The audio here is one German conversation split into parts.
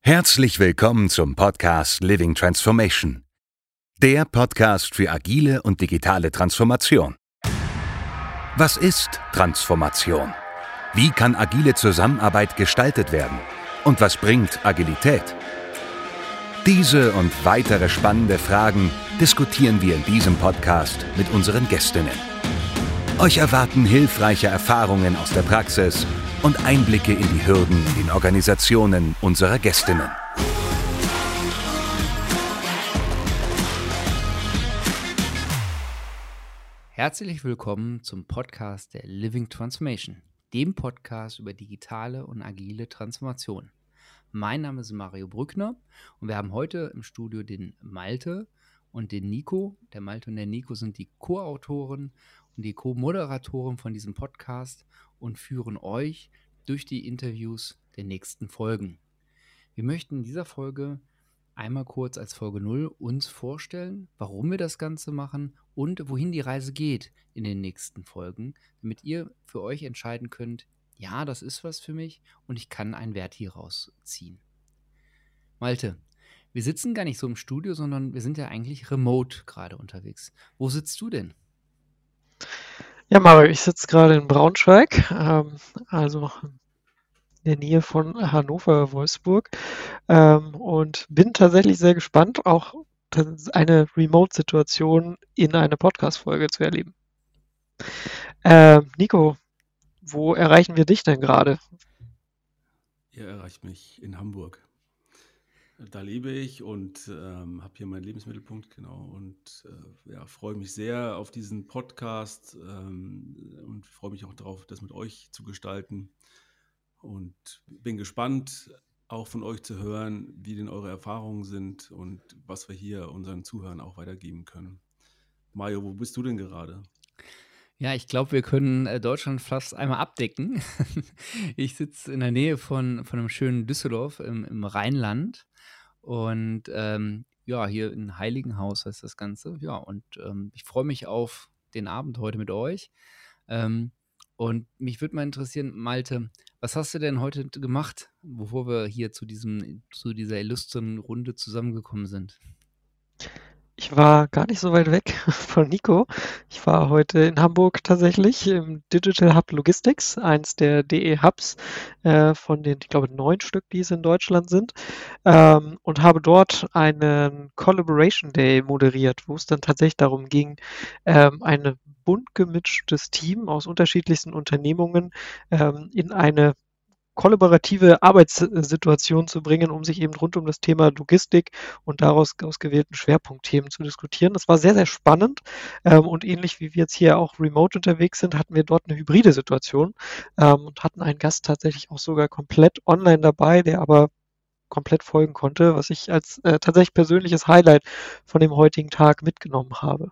Herzlich willkommen zum Podcast Living Transformation. Der Podcast für agile und digitale Transformation. Was ist Transformation? Wie kann agile Zusammenarbeit gestaltet werden? Und was bringt Agilität? Diese und weitere spannende Fragen diskutieren wir in diesem Podcast mit unseren Gästinnen. Euch erwarten hilfreiche Erfahrungen aus der Praxis und Einblicke in die Hürden in den Organisationen unserer Gästinnen. Herzlich willkommen zum Podcast der Living Transformation, dem Podcast über digitale und agile Transformation. Mein Name ist Mario Brückner und wir haben heute im Studio den Malte und den Nico. Der Malte und der Nico sind die Co-Autoren und die Co-Moderatoren von diesem Podcast und führen euch durch die Interviews der nächsten Folgen. Wir möchten in dieser Folge einmal kurz als Folge 0 uns vorstellen, warum wir das Ganze machen und wohin die Reise geht in den nächsten Folgen, damit ihr für euch entscheiden könnt, ja, das ist was für mich und ich kann einen Wert hier rausziehen. Malte, wir sitzen gar nicht so im Studio, sondern wir sind ja eigentlich remote gerade unterwegs. Wo sitzt du denn? Ja, Mario, ich sitze gerade in Braunschweig, also in der Nähe von Hannover, Wolfsburg, und bin tatsächlich sehr gespannt, auch eine Remote-Situation in einer Podcast-Folge zu erleben. Nico, wo erreichen wir dich denn gerade? Ihr erreicht mich in Hamburg. Da lebe ich und habe hier meinen Lebensmittelpunkt, genau. Und freue mich sehr auf diesen Podcast und freue mich auch darauf, das mit euch zu gestalten. Und bin gespannt, auch von euch zu hören, wie denn eure Erfahrungen sind und was wir hier unseren Zuhörern auch weitergeben können. Mario, wo bist du denn gerade? Ja, ich glaube, wir können Deutschland fast einmal abdecken. Ich sitze in der Nähe von einem schönen Düsseldorf im Rheinland und hier in Heiligenhaus heißt das Ganze. Ja, und ich freue mich auf den Abend heute mit euch. Und mich würde mal interessieren, Malte, was hast du denn heute gemacht, bevor wir hier zu dieser illustren Runde zusammengekommen sind? Ich war gar nicht so weit weg von Nico. Ich war heute in Hamburg tatsächlich im Digital Hub Logistics, eins der DE-Hubs von den, ich glaube, 9 Stück, die es in Deutschland sind, und habe dort einen Collaboration Day moderiert, wo es dann tatsächlich darum ging, ein bunt gemischtes Team aus unterschiedlichsten Unternehmungen in eine kollaborative Arbeitssituation zu bringen, um sich eben rund um das Thema Logistik und daraus ausgewählten Schwerpunktthemen zu diskutieren. Das war sehr, sehr spannend, und ähnlich wie wir jetzt hier auch remote unterwegs sind, hatten wir dort eine hybride Situation, und hatten einen Gast tatsächlich auch sogar komplett online dabei, der aber komplett folgen konnte, was ich als tatsächlich persönliches Highlight von dem heutigen Tag mitgenommen habe.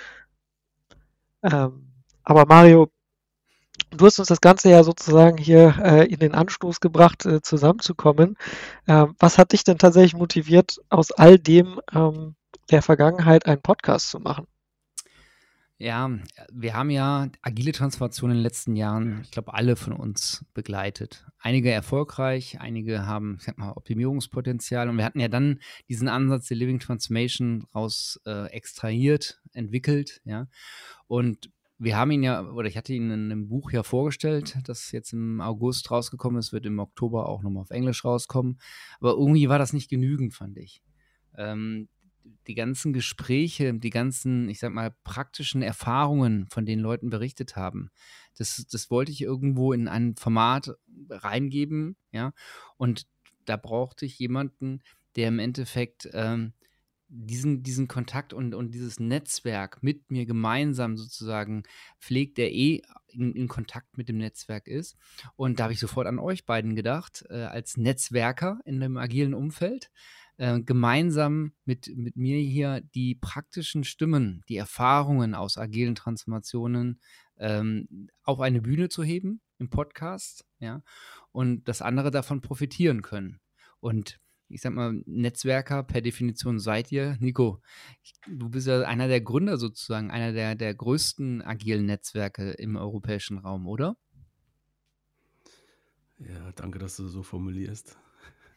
Aber Mario, du hast uns das Ganze ja sozusagen hier in den Anstoß gebracht, zusammenzukommen. Was hat dich denn tatsächlich motiviert, aus all dem der Vergangenheit einen Podcast zu machen? Ja, wir haben ja agile Transformation in den letzten Jahren, ich glaube, alle von uns begleitet. Einige erfolgreich, einige haben, ich sag mal, Optimierungspotenzial. Und wir hatten ja dann diesen Ansatz der Living Transformation raus extrahiert, entwickelt, ja. Und wir haben ihn ja, oder ich hatte ihn in einem Buch ja vorgestellt, das jetzt im August rausgekommen ist, wird im Oktober auch nochmal auf Englisch rauskommen. Aber irgendwie war das nicht genügend, fand ich. Die ganzen Gespräche, die ganzen, ich sag mal, praktischen Erfahrungen, von den Leuten berichtet haben, das wollte ich irgendwo in ein Format reingeben, ja. Und da brauchte ich jemanden, der im Endeffekt diesen Kontakt und dieses Netzwerk mit mir gemeinsam sozusagen pflegt, der in Kontakt mit dem Netzwerk ist. Und da habe ich sofort an euch beiden gedacht, als Netzwerker in einem agilen Umfeld, gemeinsam mit mir hier die praktischen Stimmen, die Erfahrungen aus agilen Transformationen auf eine Bühne zu heben im Podcast, ja, und dass andere davon profitieren können. Und ich sag mal, Netzwerker per Definition seid ihr. Nico, du bist ja einer der Gründer sozusagen, einer der größten agilen Netzwerke im europäischen Raum, oder? Ja, danke, dass du so formulierst.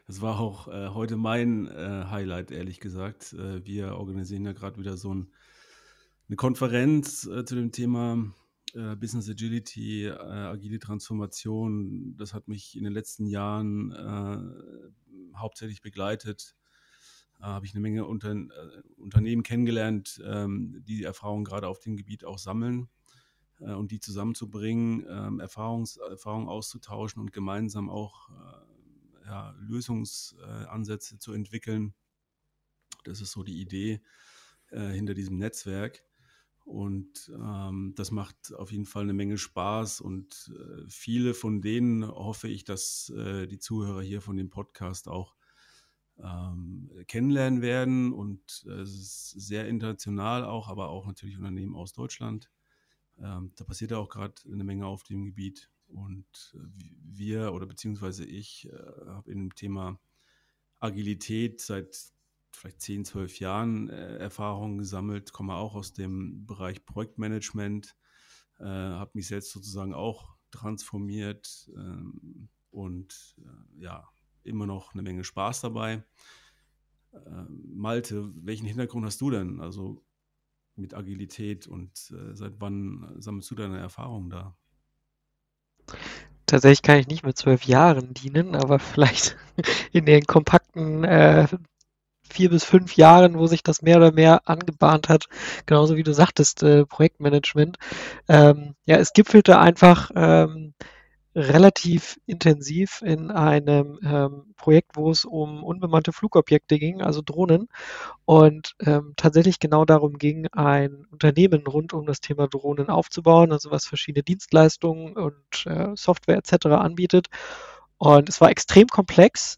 Das war auch heute mein Highlight, ehrlich gesagt. Wir organisieren ja gerade wieder eine Konferenz zu dem Thema Business Agility, agile Transformation. Das hat mich in den letzten Jahren hauptsächlich begleitet. Habe ich eine Menge Unternehmen kennengelernt, die Erfahrungen gerade auf dem Gebiet auch sammeln und die zusammenzubringen, Erfahrungen auszutauschen und gemeinsam auch Lösungsansätze zu entwickeln. Das ist so die Idee hinter diesem Netzwerk. Und das macht auf jeden Fall eine Menge Spaß. Und viele von denen hoffe ich, dass die Zuhörer hier von dem Podcast auch kennenlernen werden. Und es ist sehr international auch, aber auch natürlich Unternehmen aus Deutschland. Da passiert ja auch gerade eine Menge auf dem Gebiet. Und wir oder beziehungsweise ich habe in dem Thema Agilität seit vielleicht 10, 12 Jahren Erfahrungen gesammelt, komme auch aus dem Bereich Projektmanagement, habe mich selbst sozusagen auch transformiert und immer noch eine Menge Spaß dabei. Malte, welchen Hintergrund hast du denn? Also mit Agilität und seit wann sammelst du deine Erfahrungen da? Tatsächlich kann ich nicht mit 12 Jahren dienen, aber vielleicht in den kompakten 4 bis 5 Jahren, wo sich das mehr oder mehr angebahnt hat, genauso wie du sagtest, Projektmanagement. Es gipfelte einfach relativ intensiv in einem Projekt, wo es um unbemannte Flugobjekte ging, also Drohnen. Und tatsächlich genau darum ging, ein Unternehmen rund um das Thema Drohnen aufzubauen, also was verschiedene Dienstleistungen und Software etc. anbietet. Und es war extrem komplex.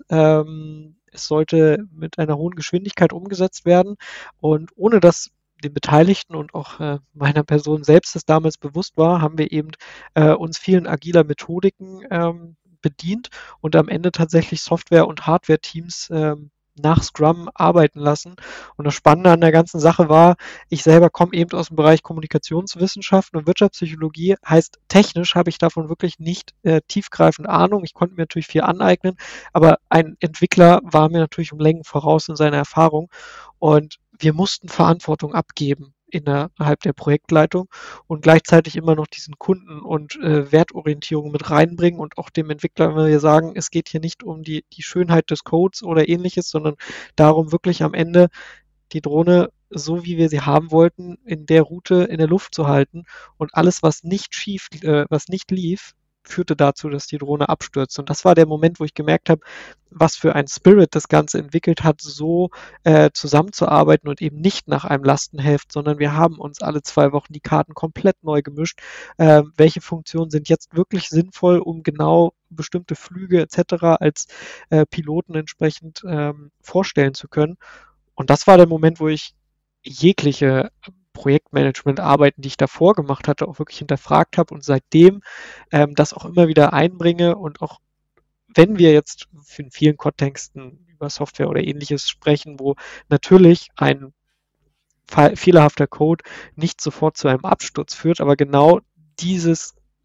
Es sollte mit einer hohen Geschwindigkeit umgesetzt werden. Und ohne dass den Beteiligten und auch meiner Person selbst das damals bewusst war, haben wir eben uns vielen agiler Methodiken bedient und am Ende tatsächlich Software- und Hardware-Teams nach Scrum arbeiten lassen. Und das Spannende an der ganzen Sache war, ich selber komme eben aus dem Bereich Kommunikationswissenschaften und Wirtschaftspsychologie, heißt technisch habe ich davon wirklich nicht tiefgreifend Ahnung. Ich konnte mir natürlich viel aneignen, aber ein Entwickler war mir natürlich um Längen voraus in seiner Erfahrung und wir mussten Verantwortung abgeben innerhalb der Projektleitung und gleichzeitig immer noch diesen Kunden- und Wertorientierung mit reinbringen und auch dem Entwickler, wenn wir sagen, es geht hier nicht um die Schönheit des Codes oder ähnliches, sondern darum wirklich am Ende die Drohne so, wie wir sie haben wollten, in der Route in der Luft zu halten und alles, was was nicht lief, führte dazu, dass die Drohne abstürzt. Und das war der Moment, wo ich gemerkt habe, was für ein Spirit das Ganze entwickelt hat, so zusammenzuarbeiten und eben nicht nach einem Lastenheft, sondern wir haben uns alle 2 Wochen die Karten komplett neu gemischt. Welche Funktionen sind jetzt wirklich sinnvoll, um genau bestimmte Flüge etc. als Piloten entsprechend vorstellen zu können. Und das war der Moment, wo ich jegliche Projektmanagement-Arbeiten, die ich davor gemacht hatte, auch wirklich hinterfragt habe und seitdem das auch immer wieder einbringe und auch wenn wir jetzt in vielen Kontexten über Software oder ähnliches sprechen, wo natürlich ein fehlerhafter Code nicht sofort zu einem Absturz führt, aber genau diese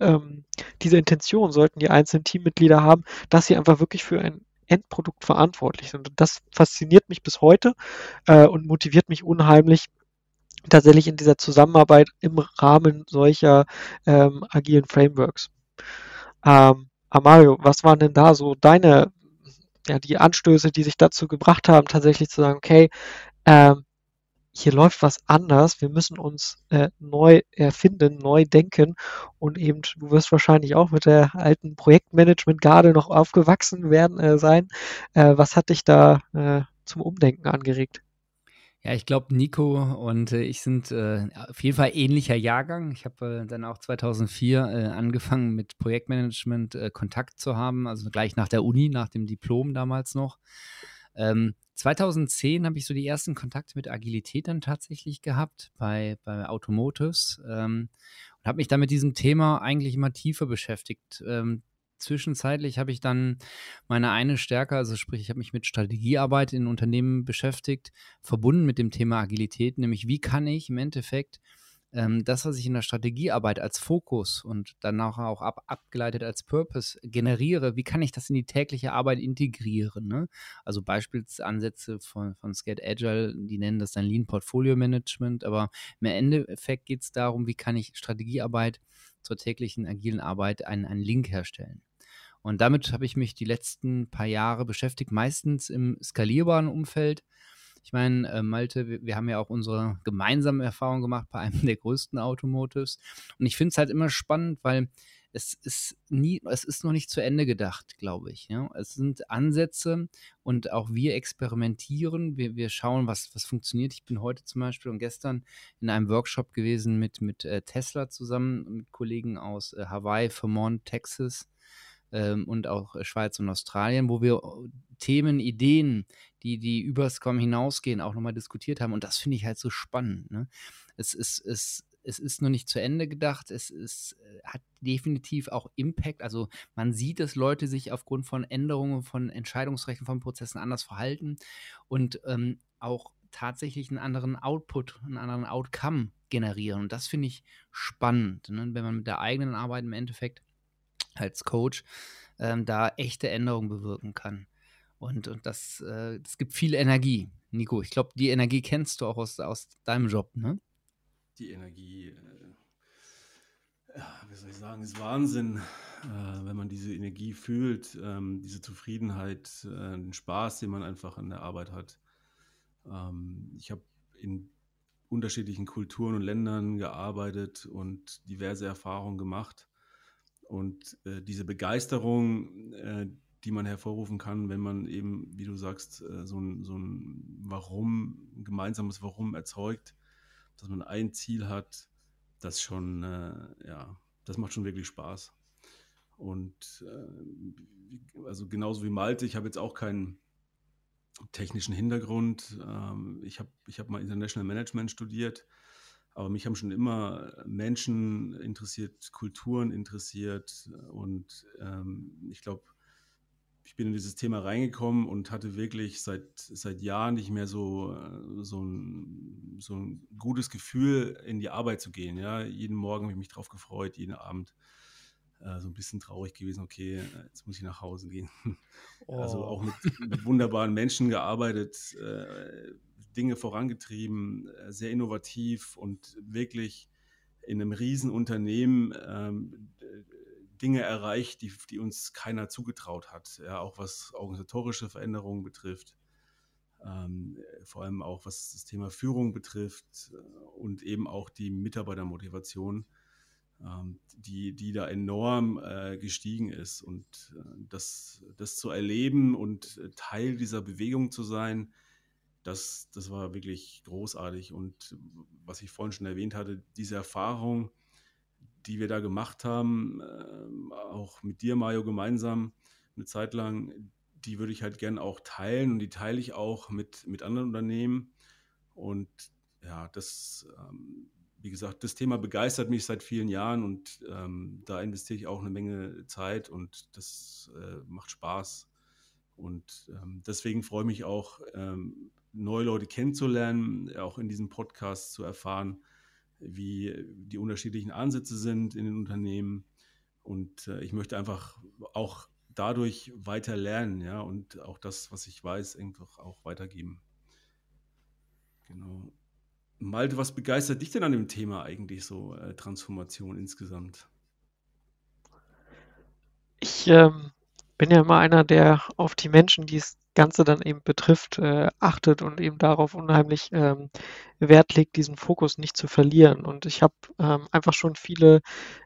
Intention sollten die einzelnen Teammitglieder haben, dass sie einfach wirklich für ein Endprodukt verantwortlich sind. Und das fasziniert mich bis heute und motiviert mich unheimlich, tatsächlich in dieser Zusammenarbeit im Rahmen solcher agilen Frameworks. Mario, was waren denn da so die Anstöße, die sich dazu gebracht haben, tatsächlich zu sagen, okay, hier läuft was anders, wir müssen uns neu erfinden, neu denken und eben, du wirst wahrscheinlich auch mit der alten Projektmanagement-Garde noch aufgewachsen sein. Was hat dich da zum Umdenken angeregt? Ja, ich glaube, Nico und ich sind auf jeden Fall ähnlicher Jahrgang. Ich habe dann auch 2004 angefangen mit Projektmanagement Kontakt zu haben, also gleich nach der Uni, nach dem Diplom damals noch. 2010 habe ich so die ersten Kontakte mit Agilität dann tatsächlich gehabt bei Automotives und habe mich dann mit diesem Thema eigentlich immer tiefer beschäftigt. Zwischenzeitlich habe ich dann meine eine Stärke, also sprich, ich habe mich mit Strategiearbeit in Unternehmen beschäftigt, verbunden mit dem Thema Agilität, nämlich wie kann ich im Endeffekt das, was ich in der Strategiearbeit als Fokus und danach auch abgeleitet als Purpose generiere, wie kann ich das in die tägliche Arbeit integrieren? Ne? Also Beispielsansätze von Scaled Agile, die nennen das dann Lean Portfolio Management, aber im Endeffekt geht es darum, wie kann ich Strategiearbeit zur täglichen agilen Arbeit einen Link herstellen. Und damit habe ich mich die letzten paar Jahre beschäftigt, meistens im skalierbaren Umfeld. Ich meine, Malte, wir haben ja auch unsere gemeinsame Erfahrung gemacht bei einem der größten Automotives. Und ich finde es halt immer spannend, weil es ist noch nicht zu Ende gedacht, glaube ich. Ja? Es sind Ansätze und auch wir experimentieren. Wir schauen, was funktioniert. Ich bin heute zum Beispiel und gestern in einem Workshop gewesen mit Tesla zusammen, mit Kollegen aus Hawaii, Vermont, Texas und auch Schweiz und Australien, wo wir Themen, Ideen, die übers Kommen hinausgehen, auch nochmal diskutiert haben. Und das finde ich halt so spannend. Ne? Es ist noch nicht zu Ende gedacht. Hat definitiv auch Impact. Also man sieht, dass Leute sich aufgrund von Änderungen von Entscheidungsrechten, von Prozessen anders verhalten und auch tatsächlich einen anderen Output, einen anderen Outcome generieren. Und das finde ich spannend, ne? Wenn man mit der eigenen Arbeit im Endeffekt als Coach da echte Änderungen bewirken kann. Und das gibt viel Energie. Nico, ich glaube, die Energie kennst du auch aus deinem Job, ne? Die Energie, wie soll ich sagen, ist Wahnsinn, wenn man diese Energie fühlt, diese Zufriedenheit, den Spaß, den man einfach an der Arbeit hat. Ich habe in unterschiedlichen Kulturen und Ländern gearbeitet und diverse Erfahrungen gemacht. Und diese Begeisterung, die man hervorrufen kann, wenn man eben, wie du sagst, so ein Warum, ein gemeinsames Warum erzeugt, dass man ein Ziel hat, das schon, das macht schon wirklich Spaß. Und also genauso wie Malte, ich habe jetzt auch keinen technischen Hintergrund. Ich hab mal International Management studiert. Aber mich haben schon immer Menschen interessiert, Kulturen interessiert und ich glaube, ich bin in dieses Thema reingekommen und hatte wirklich seit Jahren nicht mehr so ein gutes Gefühl, in die Arbeit zu gehen. Ja? Jeden Morgen habe ich mich drauf gefreut, jeden Abend so ein bisschen traurig gewesen, okay, jetzt muss ich nach Hause gehen. Also auch mit wunderbaren Menschen gearbeitet, Dinge vorangetrieben, sehr innovativ und wirklich in einem Riesenunternehmen Dinge erreicht, die uns keiner zugetraut hat. Ja, auch was organisatorische Veränderungen betrifft, vor allem auch was das Thema Führung betrifft und eben auch die Mitarbeitermotivation, die da enorm gestiegen ist. Und das zu erleben und Teil dieser Bewegung zu sein, das war wirklich großartig. Und was ich vorhin schon erwähnt hatte, diese Erfahrung, die wir da gemacht haben, auch mit dir, Mario, gemeinsam eine Zeit lang, die würde ich halt gerne auch teilen und die teile ich auch mit anderen Unternehmen. Und ja, wie gesagt, das Thema begeistert mich seit vielen Jahren und da investiere ich auch eine Menge Zeit und das macht Spaß. Und deswegen freue ich mich auch, neue Leute kennenzulernen, auch in diesem Podcast zu erfahren, wie die unterschiedlichen Ansätze sind in den Unternehmen. Und ich möchte einfach auch dadurch weiter lernen, ja, und auch das, was ich weiß, einfach auch weitergeben. Genau. Malte, was begeistert dich denn an dem Thema eigentlich so, Transformation insgesamt? Ich bin ja immer einer, der auf die Menschen, die das Ganze dann eben betrifft, achtet und eben darauf unheimlich Wert legt, diesen Fokus nicht zu verlieren. Und ich habe einfach schon viele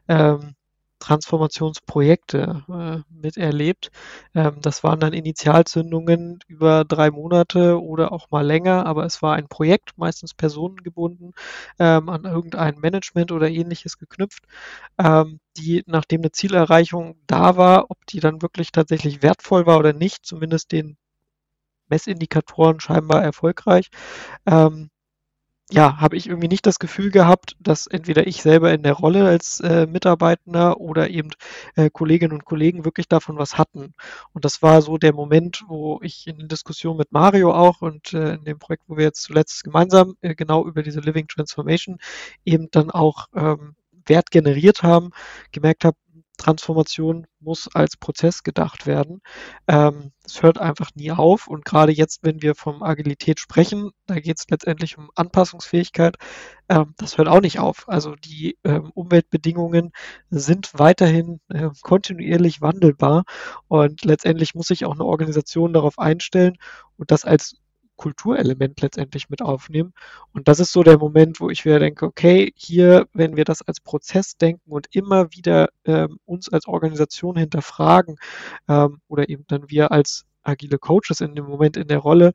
Transformationsprojekte miterlebt. Das waren dann Initialzündungen über 3 Monate oder auch mal länger, aber es war ein Projekt, meistens personengebunden, an irgendein Management oder Ähnliches geknüpft, die, nachdem eine Zielerreichung da war, ob die dann wirklich tatsächlich wertvoll war oder nicht, zumindest den Messindikatoren scheinbar erfolgreich, ja, habe ich irgendwie nicht das Gefühl gehabt, dass entweder ich selber in der Rolle als Mitarbeitender oder eben Kolleginnen und Kollegen wirklich davon was hatten. Und das war so der Moment, wo ich in Diskussion mit Mario auch und in dem Projekt, wo wir jetzt zuletzt gemeinsam genau über diese Living Transformation eben dann auch Wert generiert haben, gemerkt habe, Transformation muss als Prozess gedacht werden. Es hört einfach nie auf und gerade jetzt, wenn wir vom Agilität sprechen, da geht es letztendlich um Anpassungsfähigkeit. Das hört auch nicht auf. Also die Umweltbedingungen sind weiterhin kontinuierlich wandelbar und letztendlich muss sich auch eine Organisation darauf einstellen und das als Kulturelement letztendlich mit aufnehmen. Und das ist so der Moment, wo ich wieder denke, okay, hier, wenn wir das als Prozess denken und immer wieder uns als Organisation hinterfragen oder eben dann wir als agile Coaches in dem Moment in der Rolle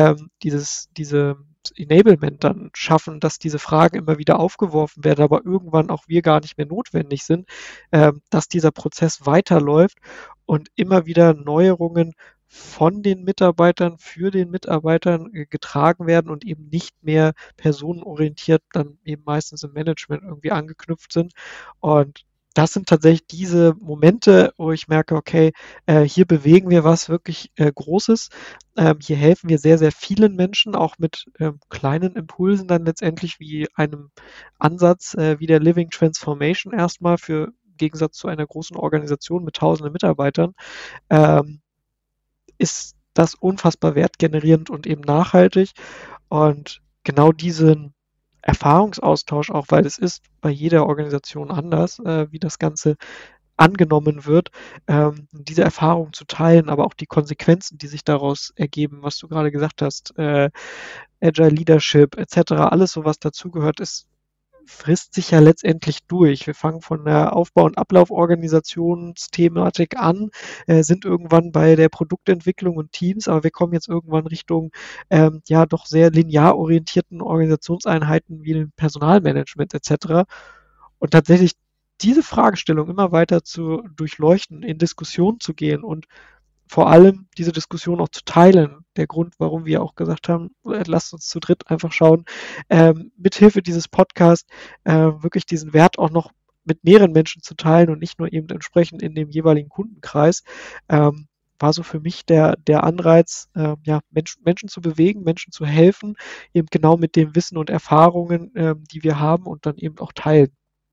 diese Enablement dann schaffen, dass diese Fragen immer wieder aufgeworfen werden, aber irgendwann auch wir gar nicht mehr notwendig sind, dass dieser Prozess weiterläuft und immer wieder Neuerungen von den Mitarbeitern für den Mitarbeitern getragen werden und eben nicht mehr personenorientiert dann eben meistens im Management irgendwie angeknüpft sind. Und das sind tatsächlich diese Momente, wo ich merke, okay, hier bewegen wir was wirklich Großes. Hier helfen wir sehr, sehr vielen Menschen, auch mit kleinen Impulsen dann letztendlich wie einem Ansatz wie der Living Transformation erstmal für im Gegensatz zu einer großen Organisation mit tausenden Mitarbeitern. Ähm, ist das unfassbar wertgenerierend und eben nachhaltig. Und genau diesen Erfahrungsaustausch auch, weil es ist bei jeder Organisation anders, wie das Ganze angenommen wird, diese Erfahrung zu teilen, aber auch die Konsequenzen, die sich daraus ergeben, was du gerade gesagt hast, Agile Leadership etc., alles so was dazugehört, ist frisst sich ja letztendlich durch. Wir fangen von der Aufbau- und Ablauforganisationsthematik an, sind irgendwann bei der Produktentwicklung und Teams, aber wir kommen jetzt irgendwann Richtung ja doch sehr linear orientierten Organisationseinheiten wie dem Personalmanagement etc. Und tatsächlich diese Fragestellung immer weiter zu durchleuchten, in Diskussion zu gehen und vor allem diese Diskussion auch zu teilen. Der Grund, warum wir auch gesagt haben, lasst uns zu dritt einfach schauen, mithilfe dieses Podcasts wirklich diesen Wert auch noch mit mehreren Menschen zu teilen und nicht nur eben entsprechend in dem jeweiligen Kundenkreis, war so für mich der Anreiz, ja, Menschen zu bewegen, Menschen zu helfen, eben genau mit dem Wissen und Erfahrungen, die wir haben und dann eben auch teilen.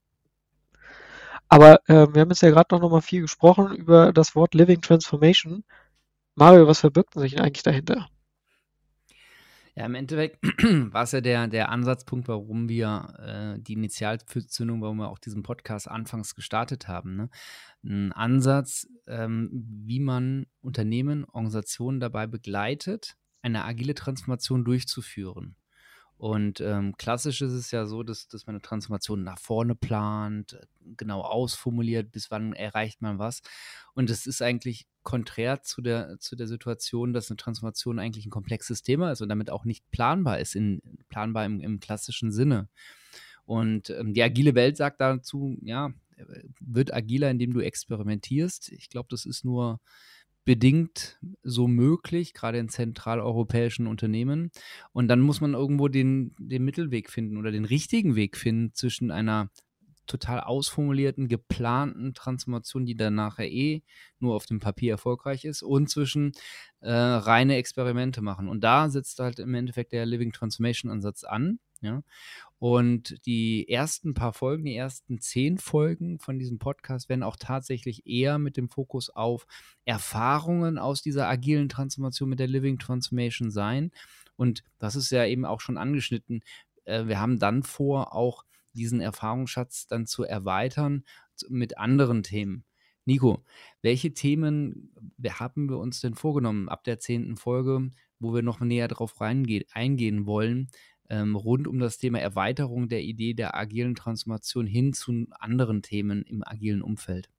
Aber wir haben jetzt ja gerade noch mal viel gesprochen über das Wort Living Transformation. Mario, was verbirgt denn sich denn eigentlich dahinter? Ja, im Endeffekt war es ja der Ansatzpunkt, warum wir die Initialzündung, warum wir auch diesen Podcast anfangs gestartet haben. Ne? Ein Ansatz, wie man Unternehmen, Organisationen dabei begleitet, eine agile Transformation durchzuführen. Und klassisch ist es ja so, dass man eine Transformation nach vorne plant, genau ausformuliert, bis wann erreicht man was. Und es ist eigentlich konträr zu der Situation, dass eine Transformation eigentlich ein komplexes Thema ist und damit auch nicht planbar ist, planbar im klassischen Sinne. Und die agile Welt sagt dazu, ja, wird agiler, indem du experimentierst. Ich glaube, das ist nur bedingt so möglich, gerade in zentraleuropäischen Unternehmen. Und dann muss man irgendwo den Mittelweg finden oder den richtigen Weg finden zwischen einer total ausformulierten, geplanten Transformation, die dann nachher nur auf dem Papier erfolgreich ist, und zwischen reine Experimente machen. Und da setzt halt im Endeffekt der Living Transformation Ansatz an. Ja? Und die ersten paar Folgen, die ersten 10 Folgen von diesem Podcast werden auch tatsächlich eher mit dem Fokus auf Erfahrungen aus dieser agilen Transformation mit der Living Transformation sein. Und das ist ja eben auch schon angeschnitten. Wir haben dann vor, auch diesen Erfahrungsschatz dann zu erweitern mit anderen Themen. Nico, welche Themen haben wir uns denn vorgenommen ab der 10. Folge, wo wir noch näher drauf eingehen wollen, rund um das Thema Erweiterung der Idee der agilen Transformation hin zu anderen Themen im agilen Umfeld?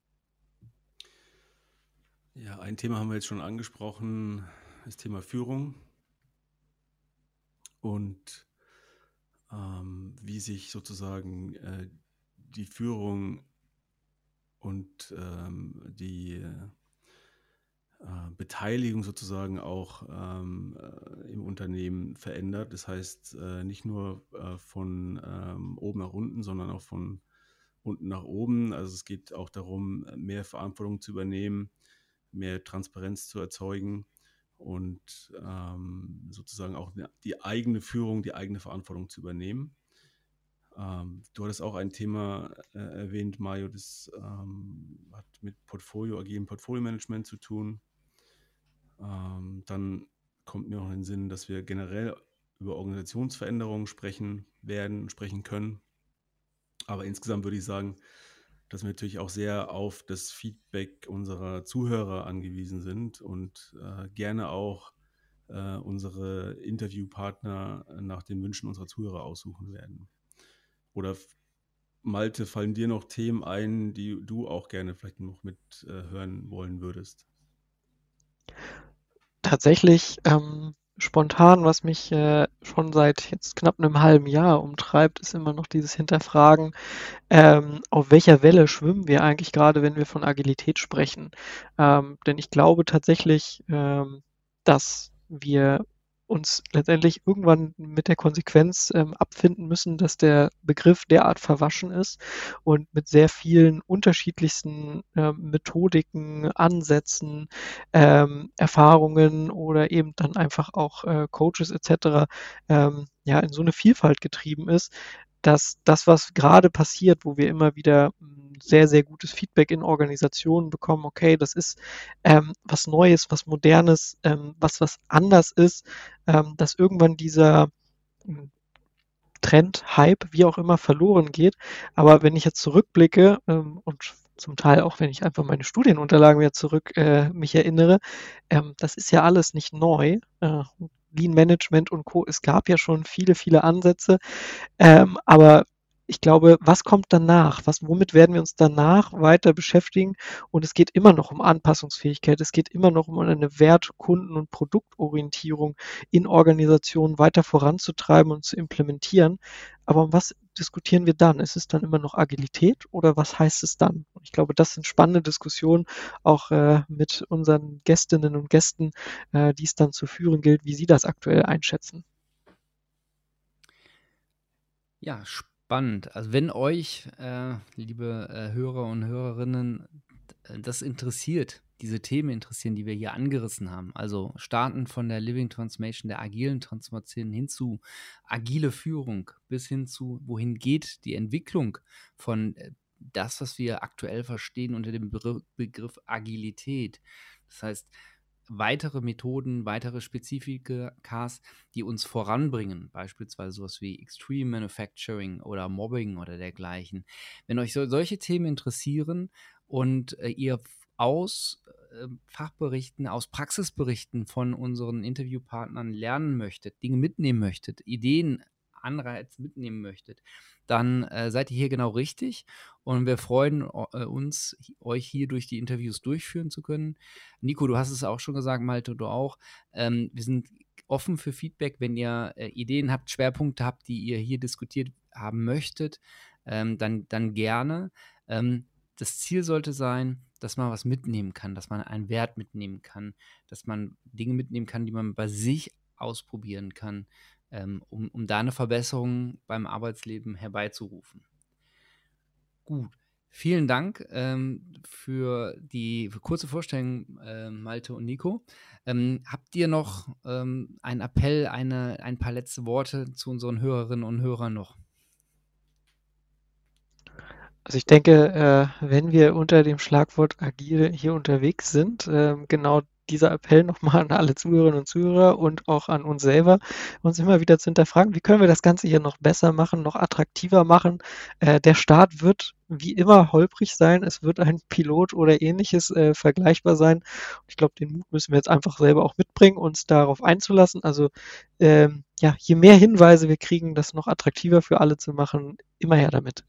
Ja, ein Thema haben wir jetzt schon angesprochen, das Thema Führung und wie sich sozusagen die Führung und die Beteiligung sozusagen auch im Unternehmen verändert. Das heißt, nicht nur von oben nach unten, sondern auch von unten nach oben. Also es geht auch darum, mehr Verantwortung zu übernehmen, mehr Transparenz zu erzeugen und sozusagen auch die eigene Führung, die eigene Verantwortung zu übernehmen. Du hattest auch ein Thema erwähnt, Mario, das hat mit agilem Portfolio-Management zu tun. Dann kommt mir noch in den Sinn, dass wir generell über Organisationsveränderungen sprechen können. Aber insgesamt würde ich sagen, dass wir natürlich auch sehr auf das Feedback unserer Zuhörer angewiesen sind und gerne auch unsere Interviewpartner nach den Wünschen unserer Zuhörer aussuchen werden. Oder Malte, fallen dir noch Themen ein, die du auch gerne vielleicht noch mit hören wollen würdest? Tatsächlich spontan, was mich schon seit jetzt knapp einem halben Jahr umtreibt, ist immer noch dieses Hinterfragen, auf welcher Welle schwimmen wir eigentlich gerade, wenn wir von Agilität sprechen. Denn ich glaube tatsächlich, dass wir uns letztendlich irgendwann mit der Konsequenz abfinden müssen, dass der Begriff derart verwaschen ist und mit sehr vielen unterschiedlichsten Methodiken, Ansätzen, Erfahrungen oder eben dann einfach auch Coaches etc. Ja, in so eine Vielfalt getrieben ist, dass das, was gerade passiert, wo wir immer wieder sehr, sehr gutes Feedback in Organisationen bekommen, okay, das ist was Neues, was Modernes, was anders ist, dass irgendwann dieser Trend, Hype, wie auch immer, verloren geht. Aber wenn ich jetzt zurückblicke und zum Teil auch, wenn ich einfach meine Studienunterlagen wieder zurück mich erinnere, das ist ja alles nicht neu. Lean Management und Co. Es gab ja schon viele, viele Ansätze. Aber ich glaube, was kommt danach? Womit werden wir uns danach weiter beschäftigen? Und es geht immer noch um Anpassungsfähigkeit. Es geht immer noch um eine Wert-, Kunden- und Produktorientierung in Organisationen weiter voranzutreiben und zu implementieren. Aber um was diskutieren wir dann? Ist es dann immer noch Agilität oder was heißt es dann? Und ich glaube, das sind spannende Diskussionen, auch mit unseren Gästinnen und Gästen, die es dann zu führen gilt, wie sie das aktuell einschätzen. Ja, spannend. Also wenn euch, liebe Hörer und Hörerinnen, das interessiert, diese Themen interessieren, die wir hier angerissen haben, also starten von der Living Transformation, der agilen Transformation hin zu agile Führung, bis hin zu, wohin geht die Entwicklung von das, was wir aktuell verstehen unter dem Begriff Agilität. Das heißt, weitere Methoden, weitere Spezifikas, die uns voranbringen, beispielsweise sowas wie Extreme Manufacturing oder Mobbing oder dergleichen. Wenn euch solche Themen interessieren und ihr aus Fachberichten, aus Praxisberichten von unseren Interviewpartnern lernen möchtet, Dinge mitnehmen möchtet, Ideen, Anreize mitnehmen möchtet, dann seid ihr hier genau richtig und wir freuen uns, euch hier durch die Interviews durchführen zu können. Nico, du hast es auch schon gesagt, Malte, du auch. Wir sind offen für Feedback, wenn ihr Ideen habt, Schwerpunkte habt, die ihr hier diskutiert haben möchtet, dann gerne. Das Ziel sollte sein, dass man was mitnehmen kann, dass man einen Wert mitnehmen kann, dass man Dinge mitnehmen kann, die man bei sich ausprobieren kann, um da eine Verbesserung beim Arbeitsleben herbeizurufen. Gut. Vielen Dank für die kurze Vorstellung, Malte und Nico. Habt ihr noch einen Appell, ein paar letzte Worte zu unseren Hörerinnen und Hörern noch? Also ich denke, wenn wir unter dem Schlagwort agil hier unterwegs sind, genau dieser Appell nochmal an alle Zuhörerinnen und Zuhörer und auch an uns selber, uns immer wieder zu hinterfragen, wie können wir das Ganze hier noch besser machen, noch attraktiver machen. Der Start wird wie immer holprig sein. Es wird ein Pilot oder ähnliches vergleichbar sein. Und ich glaube, den Mut müssen wir jetzt einfach selber auch mitbringen, uns darauf einzulassen. Also ja, je mehr Hinweise wir kriegen, das noch attraktiver für alle zu machen, immer her damit.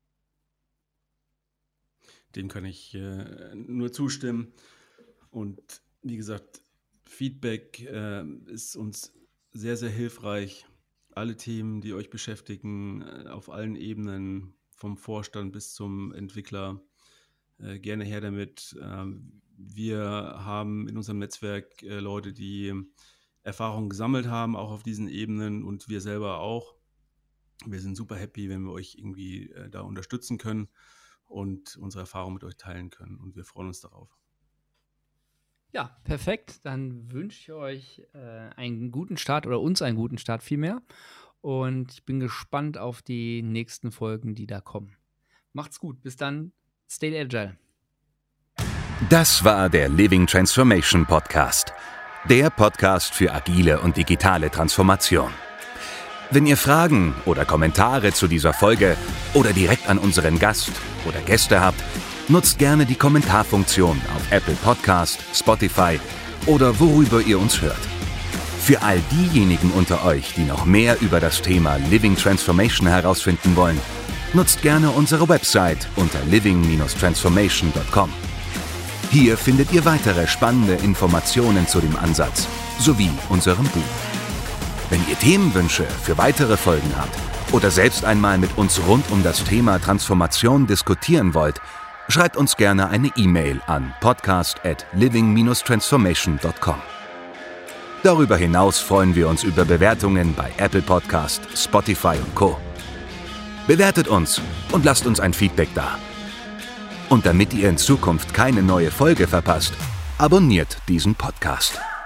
Dem kann ich nur zustimmen. Und wie gesagt, Feedback ist uns sehr, sehr hilfreich. Alle Themen, die euch beschäftigen, auf allen Ebenen, vom Vorstand bis zum Entwickler, gerne her damit. Wir haben in unserem Netzwerk Leute, die Erfahrungen gesammelt haben, auch auf diesen Ebenen, und wir selber auch. Wir sind super happy, wenn wir euch irgendwie da unterstützen können und unsere Erfahrungen mit euch teilen können, und wir freuen uns darauf. Ja, perfekt. Dann wünsche ich euch einen guten Start oder uns einen guten Start vielmehr. Und ich bin gespannt auf die nächsten Folgen, die da kommen. Macht's gut. Bis dann. Stay agile. Das war der Living Transformation Podcast. Der Podcast für agile und digitale Transformation. Wenn ihr Fragen oder Kommentare zu dieser Folge oder direkt an unseren Gast oder Gäste habt, nutzt gerne die Kommentarfunktion auf Apple Podcast, Spotify oder worüber ihr uns hört. Für all diejenigen unter euch, die noch mehr über das Thema Living Transformation herausfinden wollen, nutzt gerne unsere Website unter living-transformation.com. Hier findet ihr weitere spannende Informationen zu dem Ansatz sowie unserem Buch. Wenn ihr Themenwünsche für weitere Folgen habt oder selbst einmal mit uns rund um das Thema Transformation diskutieren wollt, schreibt uns gerne eine E-Mail an podcast@living-transformation.com. Darüber hinaus freuen wir uns über Bewertungen bei Apple Podcast, Spotify und Co. Bewertet uns und lasst uns ein Feedback da. Und damit ihr in Zukunft keine neue Folge verpasst, abonniert diesen Podcast.